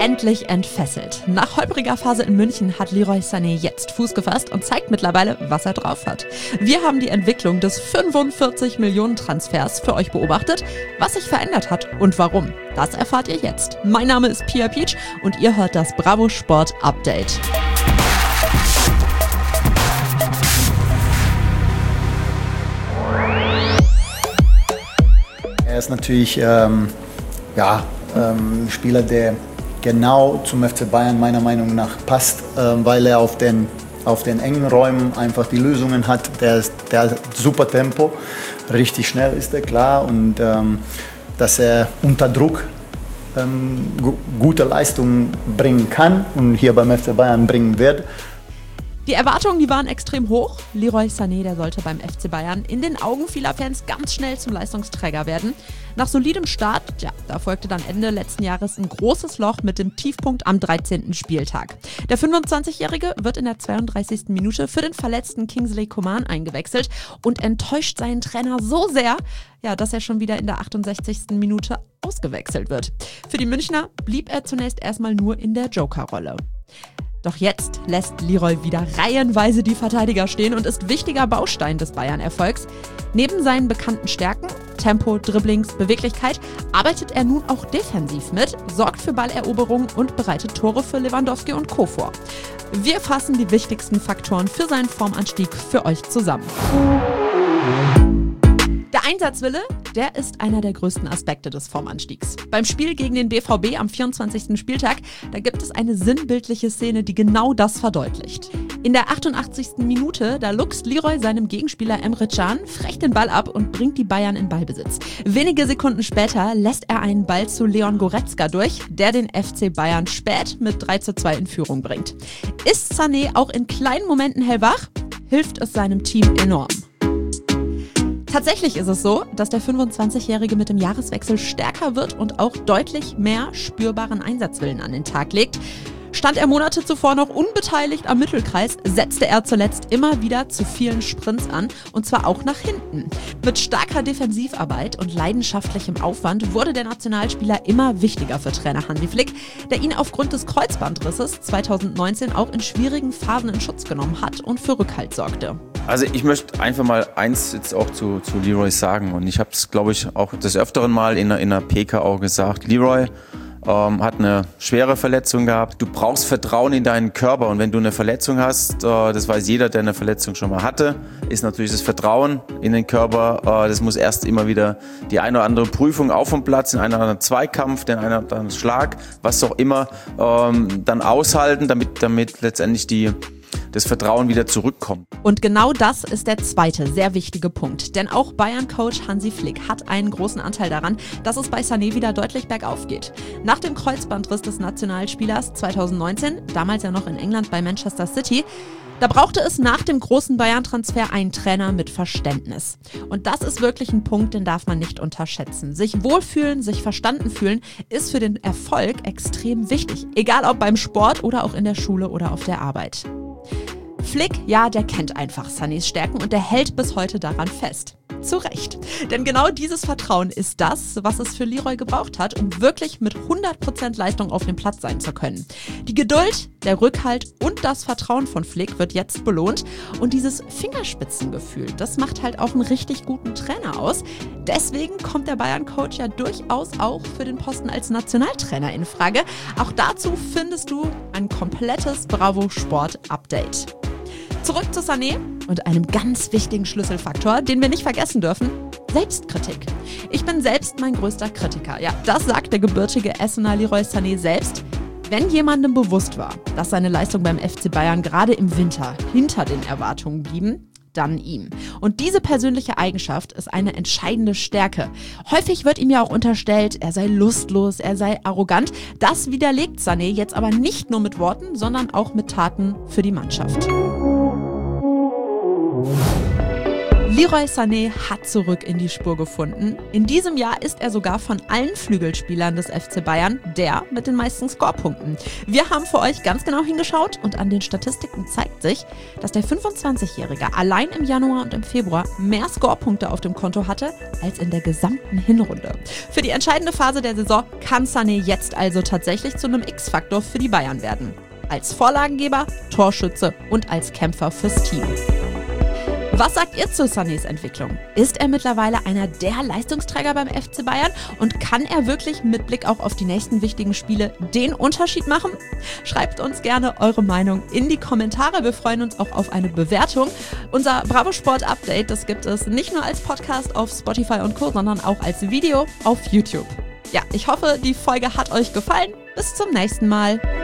Endlich entfesselt. Nach holpriger Phase in München hat Leroy Sané jetzt Fuß gefasst und zeigt mittlerweile, was er drauf hat. Wir haben die Entwicklung des 45-Millionen-Transfers für euch beobachtet, was sich verändert hat und warum. Das erfahrt ihr jetzt. Mein Name ist Pia Pietsch und ihr hört das Bravo Sport Update. Er ist natürlich Spieler, der genau zum FC Bayern meiner Meinung nach passt, weil er auf den engen Räumen einfach die Lösungen hat. Der hat super Tempo, richtig schnell ist er, klar, und dass er unter Druck gute Leistungen bringen kann und hier beim FC Bayern bringen wird. Die Erwartungen, die waren extrem hoch. Leroy Sané, der sollte beim FC Bayern in den Augen vieler Fans ganz schnell zum Leistungsträger werden. Nach solidem Start, da folgte dann Ende letzten Jahres ein großes Loch mit dem Tiefpunkt am 13. Spieltag. Der 25-Jährige wird in der 32. Minute für den verletzten Kingsley Coman eingewechselt und enttäuscht seinen Trainer so sehr, dass er schon wieder in der 68. Minute ausgewechselt wird. Für die Münchner blieb er zunächst erstmal nur in der Joker-Rolle. Doch jetzt lässt Leroy wieder reihenweise die Verteidiger stehen und ist wichtiger Baustein des Bayern-Erfolgs. Neben seinen bekannten Stärken, Tempo, Dribblings, Beweglichkeit, arbeitet er nun auch defensiv mit, sorgt für Balleroberungen und bereitet Tore für Lewandowski und Co. vor. Wir fassen die wichtigsten Faktoren für seinen Formanstieg für euch zusammen. Der Einsatzwille, der ist einer der größten Aspekte des Formanstiegs. Beim Spiel gegen den BVB am 24. Spieltag, da gibt es eine sinnbildliche Szene, die genau das verdeutlicht. In der 88. Minute, da luchst Leroy seinem Gegenspieler Emre Can frech den Ball ab und bringt die Bayern in Ballbesitz. Wenige Sekunden später lässt er einen Ball zu Leon Goretzka durch, der den FC Bayern spät mit 3:2 in Führung bringt. Ist Sané auch in kleinen Momenten hellwach, hilft es seinem Team enorm. Tatsächlich ist es so, dass der 25-Jährige mit dem Jahreswechsel stärker wird und auch deutlich mehr spürbaren Einsatzwillen an den Tag legt. Stand er Monate zuvor noch unbeteiligt am Mittelkreis, setzte er zuletzt immer wieder zu vielen Sprints an, und zwar auch nach hinten. Mit starker Defensivarbeit und leidenschaftlichem Aufwand wurde der Nationalspieler immer wichtiger für Trainer Hansi Flick, der ihn aufgrund des Kreuzbandrisses 2019 auch in schwierigen Phasen in Schutz genommen hat und für Rückhalt sorgte. Also ich möchte einfach mal eins jetzt auch zu Leroy sagen, und ich habe es, glaube ich, auch des Öfteren mal in einer PK auch gesagt. Leroy hat eine schwere Verletzung gehabt. Du brauchst Vertrauen in deinen Körper, und wenn du eine Verletzung hast, das weiß jeder, der eine Verletzung schon mal hatte, ist natürlich das Vertrauen in den Körper. Das muss erst immer wieder die eine oder andere Prüfung auf dem Platz, den einen oder anderen Zweikampf, den einen oder anderen Schlag, was auch immer, dann aushalten, damit letztendlich das Vertrauen wieder zurückkommt. Und genau das ist der zweite sehr wichtige Punkt. Denn auch Bayern-Coach Hansi Flick hat einen großen Anteil daran, dass es bei Sané wieder deutlich bergauf geht. Nach dem Kreuzbandriss des Nationalspielers 2019, damals ja noch in England bei Manchester City, da brauchte es nach dem großen Bayern-Transfer einen Trainer mit Verständnis. Und das ist wirklich ein Punkt, den darf man nicht unterschätzen. Sich wohlfühlen, sich verstanden fühlen, ist für den Erfolg extrem wichtig. Egal ob beim Sport oder auch in der Schule oder auf der Arbeit. Flick, der kennt einfach Sanés Stärken und der hält bis heute daran fest. Zu Recht. Denn genau dieses Vertrauen ist das, was es für Leroy gebraucht hat, um wirklich mit 100% Leistung auf dem Platz sein zu können. Die Geduld, der Rückhalt und das Vertrauen von Flick wird jetzt belohnt. Und dieses Fingerspitzengefühl, das macht halt auch einen richtig guten Trainer aus. Deswegen kommt der Bayern-Coach ja durchaus auch für den Posten als Nationaltrainer in Frage. Auch dazu findest du ein komplettes Bravo Sport Update. Zurück zu Sané und einem ganz wichtigen Schlüsselfaktor, den wir nicht vergessen dürfen: Selbstkritik. Ich bin selbst mein größter Kritiker. Ja, das sagt der gebürtige Essener Leroy Sané selbst. Wenn jemandem bewusst war, dass seine Leistung beim FC Bayern gerade im Winter hinter den Erwartungen blieben, dann ihm. Und diese persönliche Eigenschaft ist eine entscheidende Stärke. Häufig wird ihm ja auch unterstellt, er sei lustlos, er sei arrogant. Das widerlegt Sané jetzt aber nicht nur mit Worten, sondern auch mit Taten für die Mannschaft. Leroy Sané hat zurück in die Spur gefunden. In diesem Jahr ist er sogar von allen Flügelspielern des FC Bayern der mit den meisten Scorepunkten. Wir haben für euch ganz genau hingeschaut und an den Statistiken zeigt sich, dass der 25-Jährige allein im Januar und im Februar mehr Scorepunkte auf dem Konto hatte als in der gesamten Hinrunde. Für die entscheidende Phase der Saison kann Sané jetzt also tatsächlich zu einem X-Faktor für die Bayern werden. Als Vorlagengeber, Torschütze und als Kämpfer fürs Team. Was sagt ihr zu Sanés Entwicklung? Ist er mittlerweile einer der Leistungsträger beim FC Bayern und kann er wirklich mit Blick auch auf die nächsten wichtigen Spiele den Unterschied machen? Schreibt uns gerne eure Meinung in die Kommentare. Wir freuen uns auch auf eine Bewertung. Unser Bravo Sport Update, das gibt es nicht nur als Podcast auf Spotify und Co., sondern auch als Video auf YouTube. Ja, ich hoffe, die Folge hat euch gefallen. Bis zum nächsten Mal.